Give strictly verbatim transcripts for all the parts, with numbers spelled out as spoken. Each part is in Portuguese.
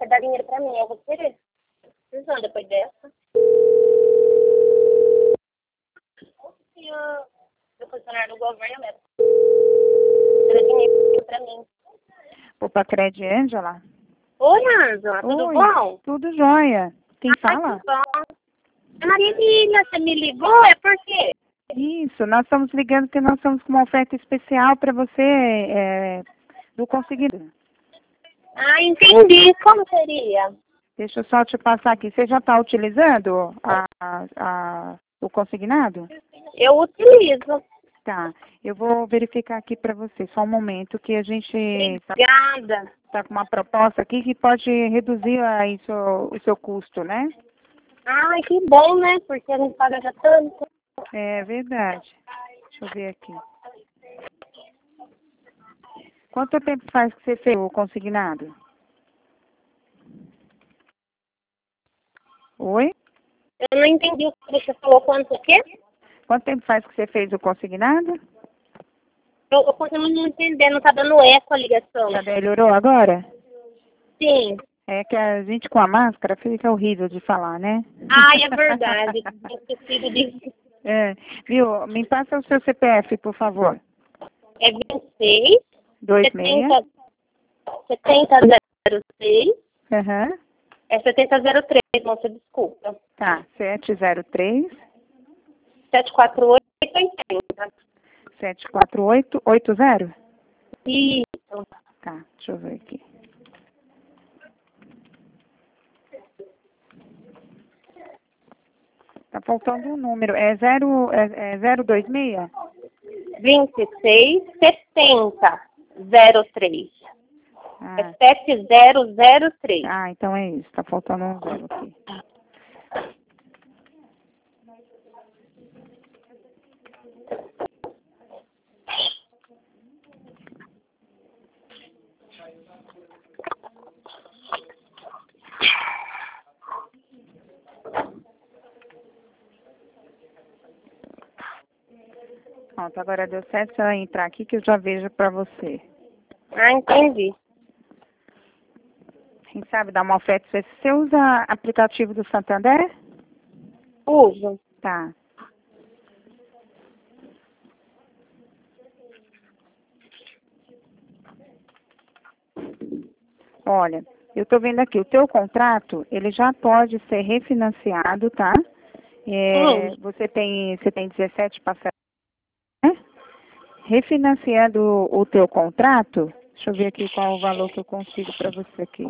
quer dar dinheiro pra mim, eu vou querer. Precisando depois dessa. E o funcionário do governo mesmo. Dá dinheiro pra mim. Poupa-Crédito, Ângela? Oi, Ângela, tudo Oi, bom? tudo jóia. Quem Ai, fala? que bom. Maria Emília, você me ligou? É por quê? Isso, nós estamos ligando porque nós estamos com uma oferta especial para você é, do consignado. Ah, entendi. Como seria? Deixa eu só te passar aqui. Você já está utilizando a, a, o consignado? Eu utilizo. Tá, eu vou verificar aqui para você. Só um momento que a gente está Obrigada. tá com uma proposta aqui que pode reduzir aí seu, o seu custo, né? Ai, que bom, né? Porque a gente paga já tanto. É verdade. Deixa eu ver aqui. Quanto tempo faz que você fez o consignado? Oi? Eu não entendi o que você falou. Quanto o quê? Quanto tempo faz que você fez o consignado? Eu, eu continuo não entendendo. Não tá dando eco a ligação. Já melhorou agora? Sim. É que a gente com a máscara fica horrível de falar, né? Ai, é verdade. Eu esqueci disso. É, viu? Me passa o seu C P F, por favor. É vinte e seis, dois seis. setenta, setenta zero seis. Aham. É setenta zero três, moça, desculpa. Tá, sete zero três, sete quatro oito, oitenta. sete quatro oito, oito zero? Isso. Tá, deixa eu ver aqui. Tá faltando um número. É zero, é, é zero dois seis? vinte e seis, setenta zero três. Ah, É sete zero zero três. ah, então é isso. Tá faltando um zero aqui. Pronto, agora deu certo. Você vai entrar aqui que eu já vejo pra você. Ah, entendi. Quem sabe dar uma oferta? Você, você usa aplicativo do Santander? Uso. Tá. Olha, eu estou vendo aqui, o teu contrato, ele já pode ser refinanciado, tá? É, Hum. você tem, você tem dezessete parcelas, né? Refinanciando o, o teu contrato, deixa eu ver aqui qual o valor que eu consigo para você aqui.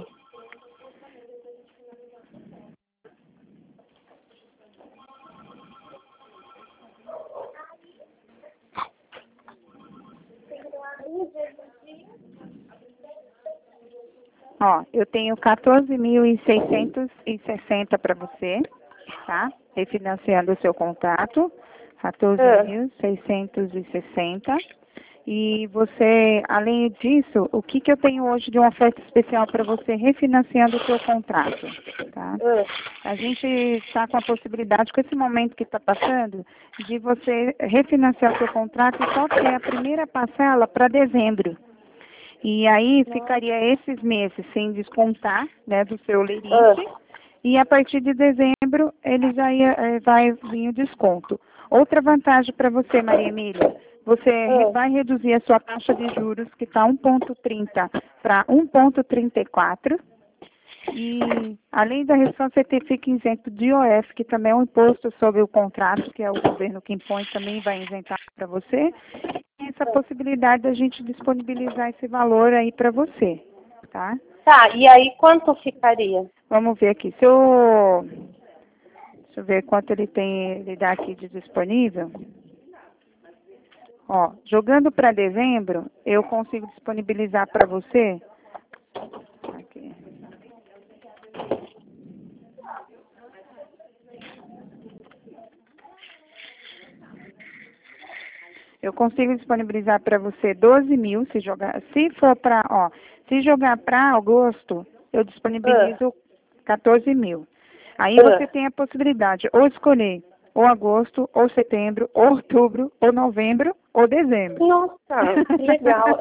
Ó, eu tenho quatorze mil seiscentos e sessenta para você, tá? Refinanciando o seu contrato, quatorze mil seiscentos e sessenta. E você, além disso, o que, que eu tenho hoje de uma oferta especial para você refinanciando o seu contrato, tá? A gente está com a possibilidade, com esse momento que está passando, de você refinanciar o seu contrato e só ter a primeira parcela para dezembro. E aí ficaria esses meses sem descontar, né, do seu limite. E a partir de dezembro ele já ia, eh, vai vir o desconto. Outra vantagem para você, Maria Emília, você re- vai reduzir a sua taxa de juros, que está um vírgula trinta para um vírgula trinta e quatro. E, além da redução, você te- fica isento de I O F, que também é um imposto sobre o contrato, que é o governo que impõe, também vai isentar para você. E essa possibilidade da gente disponibilizar esse valor aí para você, tá? Tá, e aí quanto ficaria? Vamos ver aqui. Se eu... Deixa eu ver quanto ele tem, ele dá aqui de disponível. Ó, jogando para dezembro, eu consigo disponibilizar para você. Aqui. Eu consigo disponibilizar para você doze mil, se jogar, se for para, ó, se jogar para agosto, eu disponibilizo quatorze mil. Aí você tem a possibilidade, ou escolher ou agosto, ou setembro, ou outubro, ou novembro, ou dezembro. Nossa, que legal.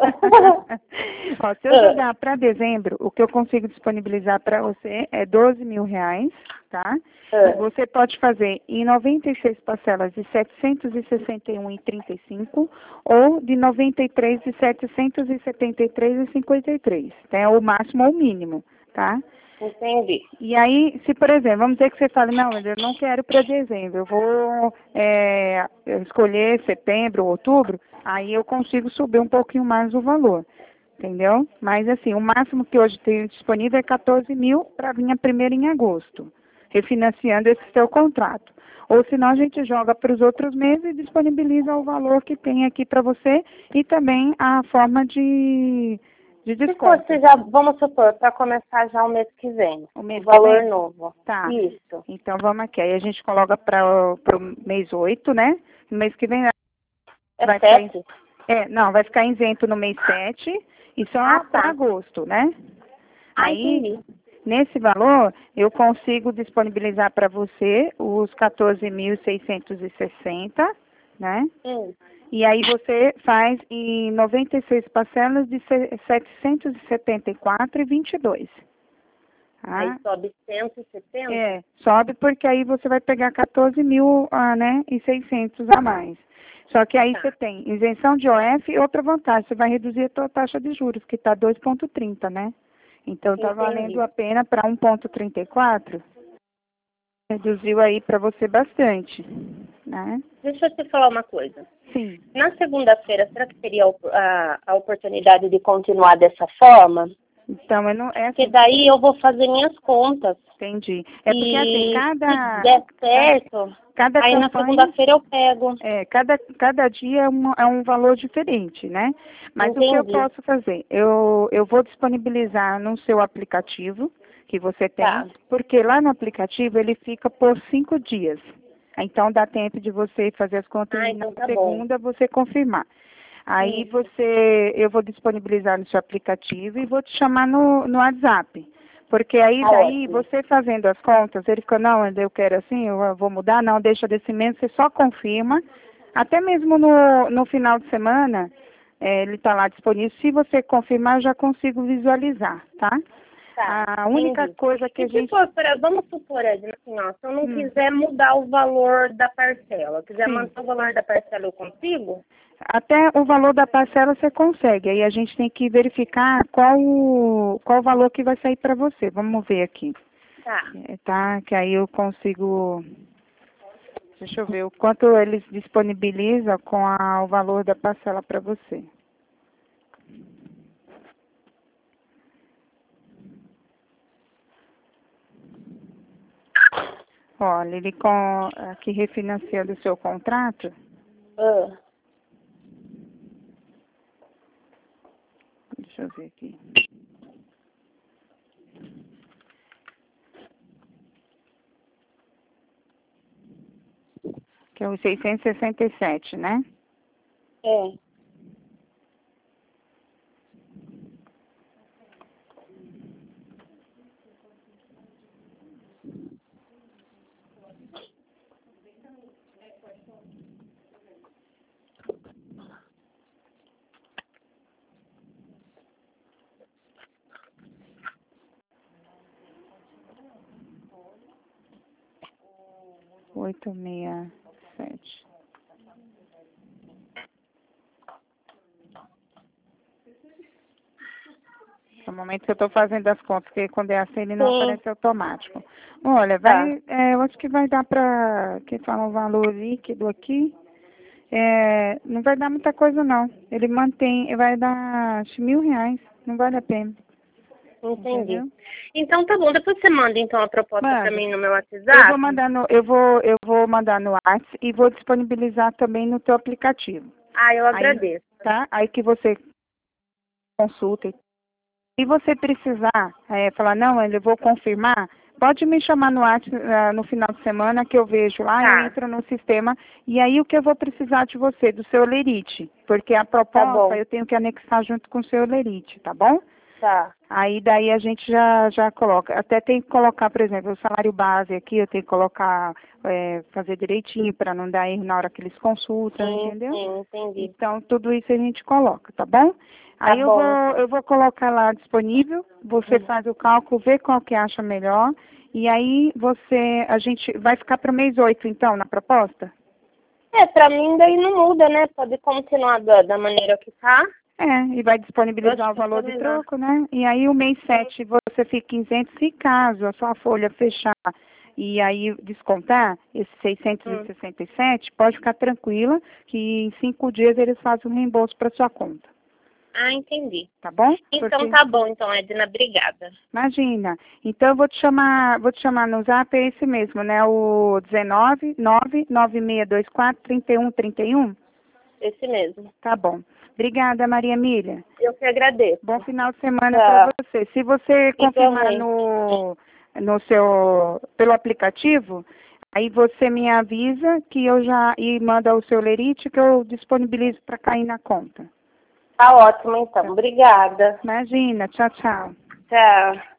Ó, se eu jogar para dezembro, o que eu consigo disponibilizar para você é doze mil reais, tá? É. E você pode fazer em noventa e seis parcelas de setecentos e sessenta e um e trinta e cinco ou de noventa e três de setecentos e setenta e três e cinquenta e três. É o máximo ou o mínimo, tá? Entendi. E aí, se por exemplo, vamos dizer que você fale, não, eu não quero para dezembro, eu vou é, escolher setembro, outubro, aí eu consigo subir um pouquinho mais o valor, entendeu? Mas assim, o máximo que hoje tem disponível é quatorze mil para vir a primeira em agosto, refinanciando esse seu contrato. Ou senão a gente joga para os outros meses e disponibiliza o valor que tem aqui para você e também a forma de... de Se desconto. fosse já, vamos supor, para começar já o mês que vem, O mês o valor que vem? novo. Tá. Isso. Então vamos aqui. Aí a gente coloca para o mês oito, né? No mês que vem É vai ficar. sete? É, não, vai ficar isento no mês sete e só Ah, para tá. agosto, né? Ah, Aí, entendi. nesse valor, eu consigo disponibilizar para você os quatorze mil seiscentos e sessenta, né? Hum. E aí você faz em noventa e seis parcelas de setecentos e setenta e quatro e vinte e dois. Aí Ah, sobe cento e setenta? é, sobe porque aí você vai pegar quatorze mil, ah, né, e seiscentos a mais. Só que aí Tá. você tem isenção de O F e outra vantagem, você vai reduzir a tua taxa de juros, que está dois vírgula trinta, né? Então está Entendi. valendo a pena para um vírgula trinta e quatro. Reduziu aí para você bastante, né? Deixa eu te falar uma coisa. Sim. Na segunda-feira, será que teria a, a oportunidade de continuar dessa forma? Então, eu não, é Porque assim, daí eu vou fazer minhas contas. entendi. É porque E assim, se cada, der certo, cada aí na campanha... segunda-feira eu pego. É, cada, cada dia é um, é um valor diferente, né? Mas o que eu Entendi. posso fazer? Eu, eu vou disponibilizar no seu aplicativo que você tem, Tá. porque lá no aplicativo ele fica por cinco dias. Então dá tempo de você fazer as contas Ah, e na então tá bom. segunda você confirmar. Aí Isso. você, eu vou disponibilizar no seu aplicativo e vou te chamar no, no WhatsApp. Porque aí Tá daí, ótimo. você fazendo as contas, ele fica, não, eu quero assim, eu vou mudar, não, deixa desse mês, você só confirma. Até mesmo no, no final de semana, eh, ele está lá disponível. Se você confirmar, eu já consigo visualizar, tá? Tá, A única entendi. coisa que E a se gente... for pra, vamos supor, Edna, assim, ó, se eu não Hum, quiser mudar o valor da parcela, quiser sim. manter o valor da parcela, eu consigo? Até o valor da parcela você consegue. Aí a gente tem que verificar qual o, qual o valor que vai sair para você. Vamos ver aqui. Tá. É, tá? Que aí eu consigo... Deixa eu ver o quanto eles disponibilizam com a, o valor da parcela para você. Olha, ele com, aqui refinanciando o seu contrato, Ah, deixa eu ver aqui. Que é o seiscentos e sessenta e sete, né? é. oito seis sete. No momento que eu estou fazendo as contas, porque quando é assim ele não Sim. aparece automático. Olha, Tá. vai, é, eu acho que vai dar para, que fala um valor líquido aqui, é, não vai dar muita coisa não. Ele mantém, vai dar acho, mil reais, não vale a pena. Entendi. Entendeu? Então tá bom, depois você manda então a proposta pra Manda. mim no meu Eu WhatsApp. vou mandar no, eu vou, eu vou mandar no WhatsApp e vou disponibilizar também no teu aplicativo. Ah, eu Aí, agradeço. tá? Aí que você consulta. Se você precisar é, falar, não, eu vou confirmar, pode me chamar no WhatsApp ah, no final de semana que eu vejo lá, Tá. eu entro no sistema e aí o que eu vou precisar de você, do seu lerite, porque a Tá bom. proposta eu tenho que anexar junto com o seu lerite, tá bom? Tá. Aí daí a gente já, já coloca. Até tem que colocar, por exemplo, o salário base aqui, eu tenho que colocar, é, fazer direitinho para não dar erro na hora que eles consultam, Sim, entendeu? sim, entendi. Então, tudo isso a gente coloca, tá bom? Tá Aí eu bom, vou, então. eu vou colocar lá disponível, você Uhum. faz o cálculo, vê qual que acha melhor, e aí você, a gente vai ficar para o mês oito, então, na proposta? É, pra mim daí não muda, né? Pode continuar da, da maneira que tá. É, e vai disponibilizar o Acho que valor tá de melhor. troco, né? E aí o mês sete você fica isento se caso a sua folha fechar e aí descontar esses seiscentos e Hum. sessenta e sete, pode ficar tranquila que em cinco dias eles fazem o reembolso para sua conta, Ah, entendi. tá bom? Então Porque, tá bom, então, Edna, obrigada. imagina, então eu vou te chamar, vou te chamar no zap, é esse mesmo, né? O dezenove, nove nove seis dois quatro, trinta e um trinta e um? Esse mesmo. Tá bom. Obrigada, Maria Emília. Eu que agradeço. Bom final de semana Tá. para você. Se você confirmar Igualmente. no, no seu, pelo aplicativo, aí você me avisa que eu já, e manda o seu lerite que eu disponibilizo para cair na conta. Tá ótimo, então. Obrigada. Imagina. Tchau, tchau. Tchau.